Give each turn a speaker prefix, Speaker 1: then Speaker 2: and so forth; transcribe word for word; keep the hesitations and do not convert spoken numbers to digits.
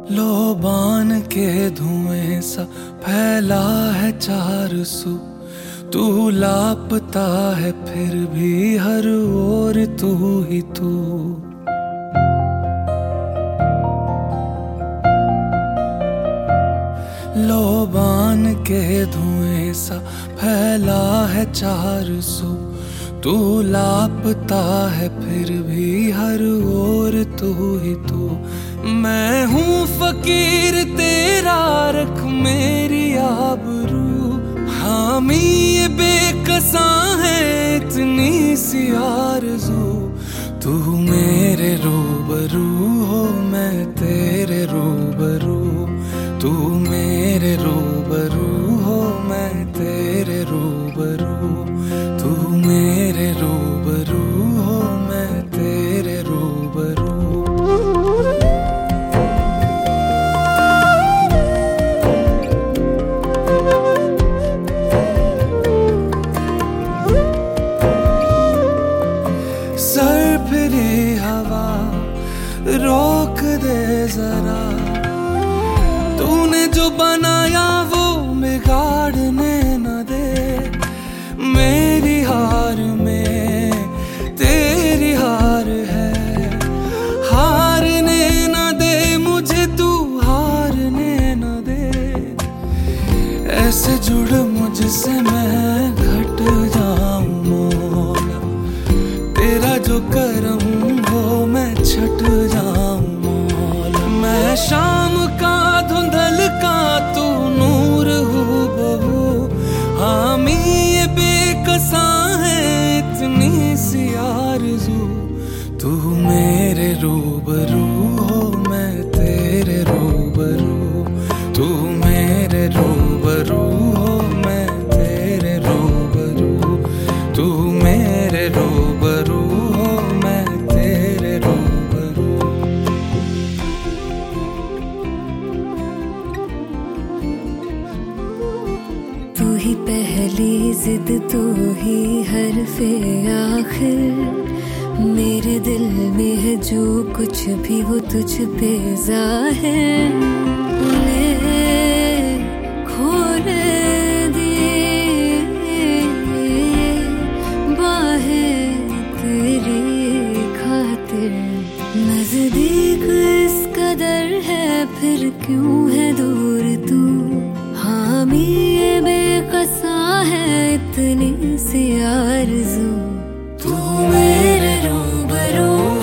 Speaker 1: लोबान के धुएं सा फैला है चार सू, तू लापता है फिर भी हर ओर तू ही तू। लोबान के धुएं सा फैला है चार सू, तू लापता है फिर भी हर ओर तू ही तू। मैं हूँ फकीर तेरा रख मेरी आबरू, हामी ये बेकसा है इतनी सी आरज़ू। तू मेरे रूबरू हो मैं तेरे रूबरू, तू मेरे रूबरू हो मैं तेरे रूबरू, तू मेरे रूबरू हो मैं तेरे रूबरू। सर फिरी हवा रोक दे जरा, तूने जो बनाया वो बिगाड़ने न दे। मेरी हार में तेरी हार है, हारने न दे मुझे तू हारने न दे। ऐसे जुड़ मुझसे मैं घट जाऊं मौला, तेरा जो करम हो मैं छट जाऊं मौला। मैं शाम का धुंधल का तू नूर हूँ बहू, हामी ये बेकसा है इतनी सी आरज़ू। तू मेरे रूबरू हो मैं तेरे रूबरू, तू मेरे रूबरू हो मैं तेरे रूबरू, तू मेरे रूबरू हो मैं तेरे रूबरू।
Speaker 2: तू ही पहली जिद तू ही हरफ़े आखिर, मेरे दिल में है जो कुछ भी वो तुझ पे ज़ाहिर। ले खोले दिए बाहें तेरी खातिर, नज़दीक इस कदर है फिर क्यों है दूर तू। हामी ये बेकसा है इतनी सी आरज़ू, तू मेरे रूबरू